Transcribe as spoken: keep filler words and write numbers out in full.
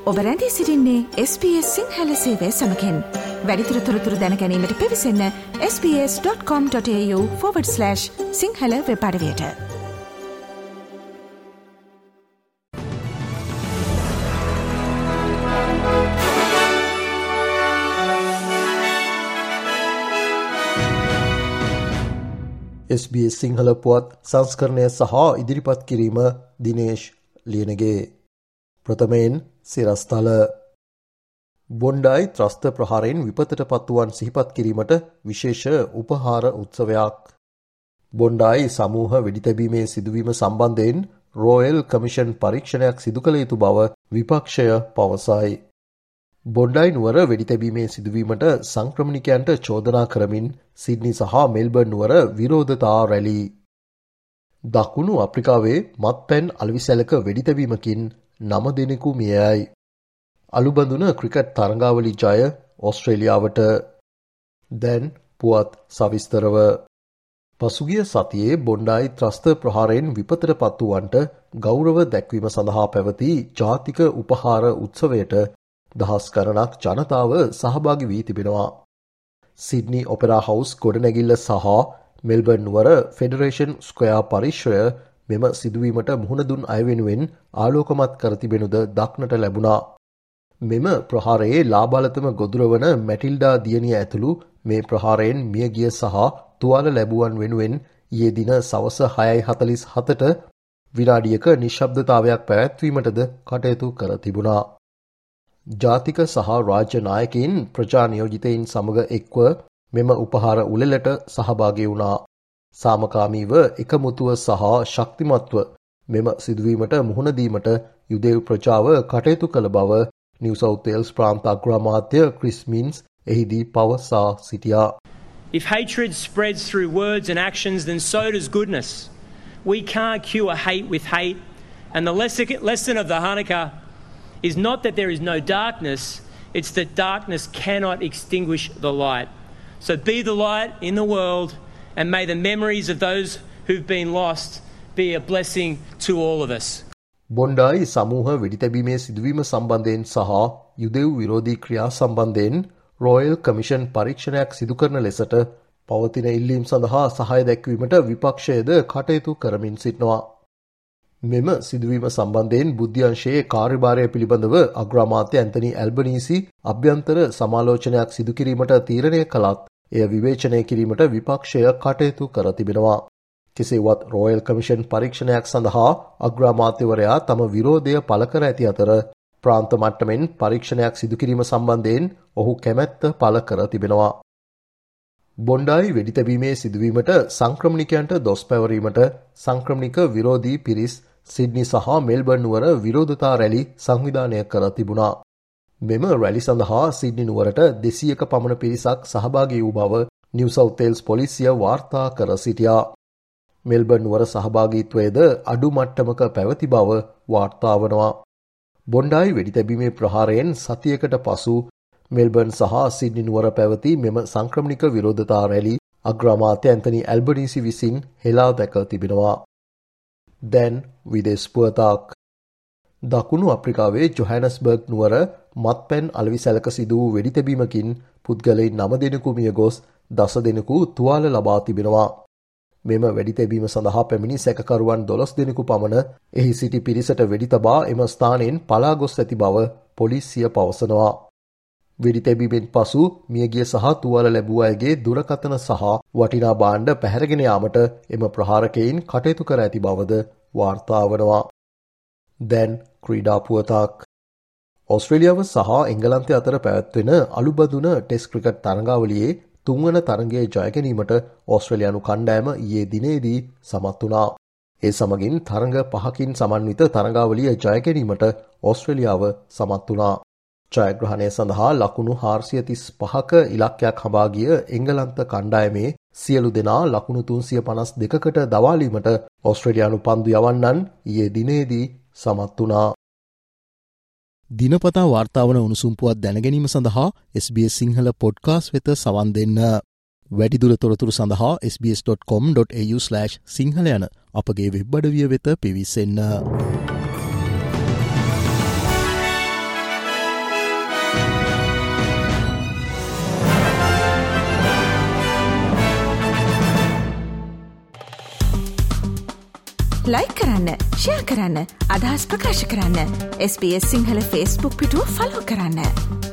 ඔබ රැඳී සිටින්නේ එස් බී එස් සිංහල සේවය සමගින්. වැඩිදුර තොරතුරු දැන ගැනීමට පිවිසන්න S B S dot com dot AU forward slash Sinhala web අඩවියට. එස් බී එස් සිංහල පුවත් සංස්කරණය සහ ඉදිරිපත් කිරීම දිනේෂ් ලියනගේ. ප්‍රථමයෙන් සිරස්තල. බොන්ඩායි ත්‍රස්ත ප්‍රහාරයෙන් විපතට පත්වුවන් සිහිපත් කිරීමට විශේෂ උපහාර උත්සවයක්. බොන්ඩායි සමූහ වෙඩිතැබීමේ සිදුවීම සම්බන්ධයෙන් රෝයල් කමිෂන් පරීක්ෂණයක් සිදු කළ යුතු බව විපක්ෂය පවසයි. බොන්ඩායි නුවර වෙඩිතැබීමේ සිදුවීමට සංක්‍රමණිකයන්ට චෝදනා කරමින් සිඩ්නි සහ මෙල්බර්න් නුවර විරෝධතා රැලි. දකුණු අප්‍රිකාවේ මත්පැන් අලවිසැලක වෙඩිතැබීමකින් නම දෙනෙකු මියයි. අලුබඳුන ක්‍රිකට් තරඟාවලි ජය ඕස්ට්‍රේලියාවට. දැන් පුවත් සවිස්තරව. පසුගිය සතියේ බොන්ඩායි ත්‍රස්ත ප්‍රහාරයෙන් විපතට පත්වුවන්ට ගෞරව දැක්වීම සඳහා පැවති ජාතික උපහාර උත්සවයට දහස් ගණනක් ජනතාව සහභාගී වී තිබෙනවා. සිඩ්නි ඔපෙරා හවුස් ගොඩනැගිල්ල සහ මෙල්බර්න් නුවර ෆෙඩරේෂන් ස්ක්වයා පරිශ්‍රය මෙම සිදුවීමට මුහුණ දුන් අය වෙනුවෙන් ආලෝකමත් කර තිබෙනුද දක්නට ලැබුණා. මෙම ප්‍රහාරයේ ලාබාලතම ගොදුර වන මැටිල්ඩා දියණිය ඇතුළු මේ ප්‍රහාරයෙන් මියගිය සහ තුවාල ලැබුවන් වෙනුවෙන් ඊයේ දින සවස හයයි හතළිස් හතට විනාඩියක නිශ්ශබ්දතාවයක් පැවැත්වීමටද කටයුතු කර තිබුණා. ජාතික සහ රාජ්‍ය නායකයින් ප්‍රජා නියෝජිතයින් සමග එක්ව මෙම උපහාර උළෙලට සහභාගී වුණා. සාමකාමීව එකමුතුව සහ ශක්තිමත්ව මෙම සිදුවීමට මුහුණ දීමට යුදෙව් ප්‍රජාව කටයුතු කළ බව නිව් සවුත් වේල්ස් ප්‍රාන්ත අග්‍රාමාත්‍ය ක්‍රිස් මින්ස් එහිදී පවසා සිටියා. If hatred spreads through words and actions, then so does goodness. We can't cure hate with hate. And the lesson of the Hanukkah is not that there is no darkness, it's that darkness cannot extinguish the light. So be the light in the world, and may the memories of those who've been lost be a blessing to all of us. බොන්ඩායි සමූහ වෙඩිතැබීමේ සිදුවීම සම්බන්ධයෙන් සහ යුදෙව් විරෝධී ක්‍රියා සම්බන්ධයෙන් royal commission පරීක්ෂණයක් සිදු කරන ලෙසට පවතින ඉල්ලීම් සඳහා සහාය දැක්වීමට විපක්ෂයද කටයුතු කරමින් සිටිනවා. මෙම සිදුවීම සම්බන්ධයෙන් බුද්ධ්‍යංශයේ කාර්යභාරය පිළිබඳව අග්‍රාමාත්‍ය ඇන්තනි ඇල්බනීසි අභ්‍යන්තර සමාලෝචනයක් සිදු කිරීමට තීරණය කළත් එය විවේචනය කිරීමට විපක්ෂය කටයුතු කර තිබෙනවා. කෙසේවත් රෝයල් කමිෂන් පරීක්ෂණයක් සඳහා අග්‍රාමාත්‍යවරයා තම විරෝධය පළ කර ඇති අතර ප්‍රාන්ත මට්ටමින් පරීක්ෂණයක් සිදු කිරීම සම්බන්ධයෙන් ඔහු කැමැත්ත පළ කර තිබෙනවා. බොන්ඩායි වෙඩිතැබීමේ සිදුවීමට සංක්‍රමණිකයන්ට දොස් පැවරීමට සංක්‍රමණික විරෝධී පිරිස් සිඩ්නි සහ මෙල්බර්න් නුවර විරෝධතා රැලි සංවිධානය කර තිබුණා. මෙම රැලි සඳහා සිඩ්නි නුවරට දෙසීයක පමණ පිරිසක් සහභාගී වූ බව නිව් සවුත් වේල්ස් පොලිසිය වාර්තා කර සිටියා. මෙල්බර්න් නුවර සහභාගීත්වයේද අඩු මට්ටමක පැවති බව වාර්තා වනවා. බොන්ඩායි වෙඩිතැබීමේ ප්‍රහාරයෙන් සතියකට පසු මෙල්බර්න් සහ සිඩ්නි නුවර පැවති මෙම සංක්‍රමණික විරෝධතා රැලි අග්‍රාමාත්‍ය ඇන්තනි ඇල්බනීසි විසින් හෙලා දැක තිබෙනවා. දැන් විදේශ පුවතක්. දකුණු අප්‍රිකාවේ ජොහැනස්බර්ග් නුවර මත්පැන් අලවිසැලක සිදු වූ වෙඩිතැබීමකින් පුද්ගලයින් නම දෙනෙකු මිය ගොස් දස දෙනෙකු තුවාල ලබා තිබෙනවා. මෙම වෙඩිතැබීම සඳහා පැමිණි සැකකරුවන් දොළොස් දෙනෙකු පමණ එහි සිටි පිරිසට වෙඩි තබා එම ස්ථානයෙන් පලා ගොස් ඇති බව පොලිසිය පවසනවා. වෙඩිතැබීමෙන් පසු මියගිය සහ තුවාල ලැබූ අයගේ දුරකථන සහ වටිනා භාණ්ඩ පැහැරගෙන යාමට එම ප්‍රහාරකයින් කටයුතු කර ඇති බවද වාර්තා වනවා. දැන් ක්‍රීඩා පුවතක්. ඕස්ට්‍රේලියාව සහ එංගලන්තය අතර පැවැත්වෙන අලුබඳුන ටෙස්ට් ක්‍රිකට් තරඟාවලියේ තුන්වන තරගයේ ජය ගැනීමට ඕස්ට්‍රේලියානු කණ්ඩායම ඊයේ දිනේදී සමත් වුණා. ඒ සමගින් තරඟ පහකින් සමන්විත තරඟාවලිය ජය ගැනීමට ඕස්ට්‍රේලියාව සමත් වුණා. ජයග්‍රහණය සඳහා ලකුණු හාරසිය තිස් පහක ඉලක්කයක් හඹා ගිය එංගලන්ත කණ්ඩායමේ සියලු දෙනා ලකුණු තුන්සිය පනස් දෙකකට දවාලීමට ඕස්ට්‍රේලියානු පන්දු යවන්නන් ඊයේ දිනේදී සමත් වුණා. දිනපතා වාර්තාවන උණුසුම් පුවත් දැනගැනීම සඳහා S B S Sinhala podcast වෙත සවන් දෙන්න. වැඩිදුර තොරතුරු සඳහා S B S dot com dot AU slash Sinhala යන අපගේ වෙබ් අඩවිය වෙත පිවිසෙන්න. ලයික් කරන්න, ෂෙයා කරන්න, අදහස් ප්‍රකාශ කරන්න. S B S Sinhala Facebook පිටුව ෆලෝ කරන්න.